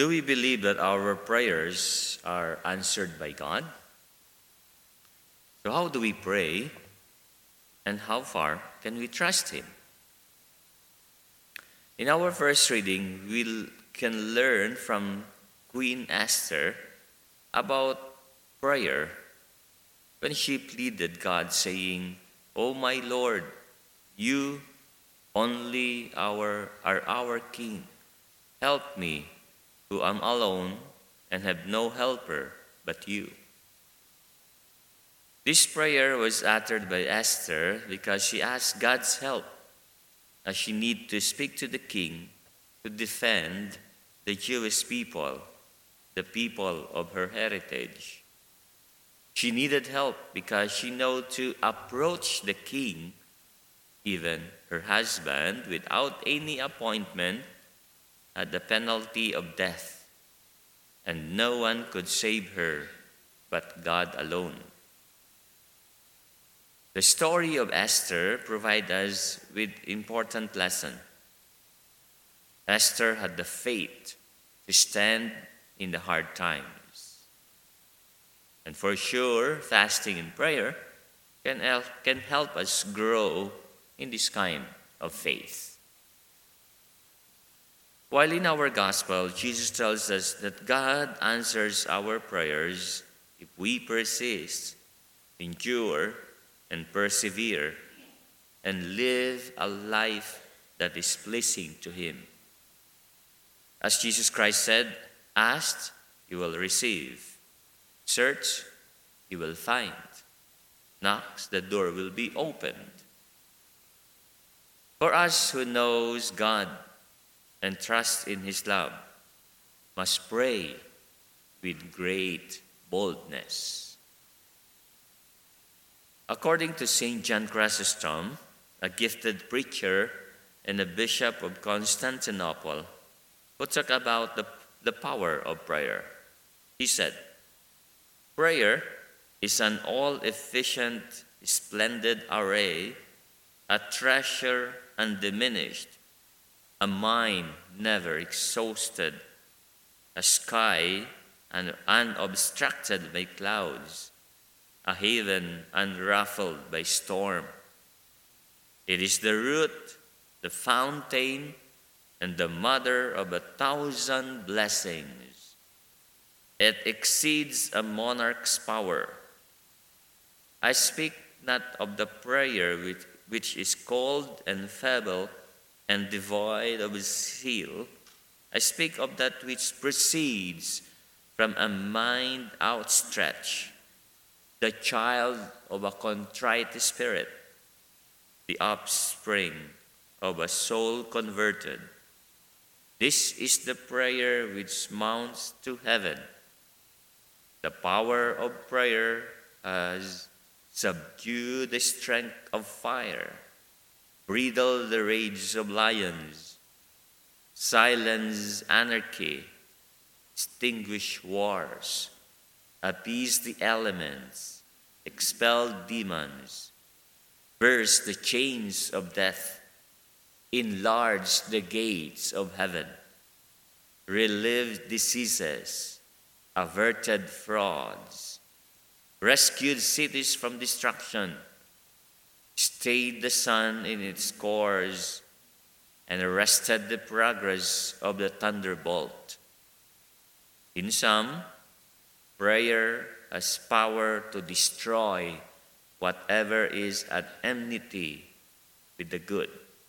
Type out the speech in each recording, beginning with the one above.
Do we believe that our prayers are answered by God? So how do we pray, and how far can we trust Him? In our first reading, we can learn from Queen Esther about prayer when she pleaded God, saying, "O my Lord, you only are our King. Help me, who am alone and have no helper but you." This prayer was uttered by Esther because she asked God's help, as she needed to speak to the king to defend the Jewish people, the people of her heritage. She needed help because she knew to approach the king, even her husband, without any appointment at the penalty of death, and no one could save her but God alone. The story of Esther provides us with important lesson. Esther had the faith to stand in the hard times. And for sure, fasting and prayer can help us grow in this kind of faith. While in our gospel, Jesus tells us that God answers our prayers if we persist, endure, and persevere, and live a life that is pleasing to Him. As Jesus Christ said, "Ask, you will receive. Search, you will find. Knock, the door will be opened." For us who knows God and trust in His love, must pray with great boldness. According to St. John Chrysostom, a gifted preacher and a bishop of Constantinople, who talked about the power of prayer, he said, "Prayer is an all-efficient, splendid array, a treasure undiminished, a mind never exhausted, a sky unobstructed by clouds, a haven unruffled by storm. It is the root, the fountain, and the mother of 1,000 blessings. It exceeds a monarch's power. I speak not of the prayer which is cold and feeble and devoid of zeal. I speak of that which proceeds from a mind outstretched, the child of a contrite spirit, the offspring of a soul converted. This is the prayer which mounts to heaven. The power of prayer has subdued the strength of fire, bridled the rage of lions, silenced anarchy, extinguished wars, appeased the elements, expelled demons, burst the chains of death, enlarged the gates of heaven, relieved diseases, averted frauds, rescued cities from destruction, stayed the sun in its course, and arrested the progress of the thunderbolt. In sum, prayer has power to destroy whatever is at enmity with the good.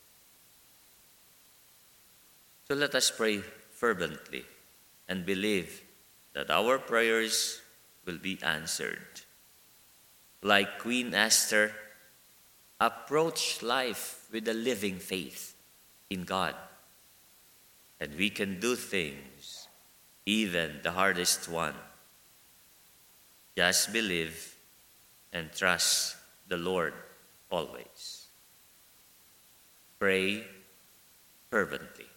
So let us pray fervently and believe that our prayers will be answered. Like Queen Esther, approach life with a living faith in God. And we can do things, even the hardest one. Just believe and trust the Lord always. Pray fervently.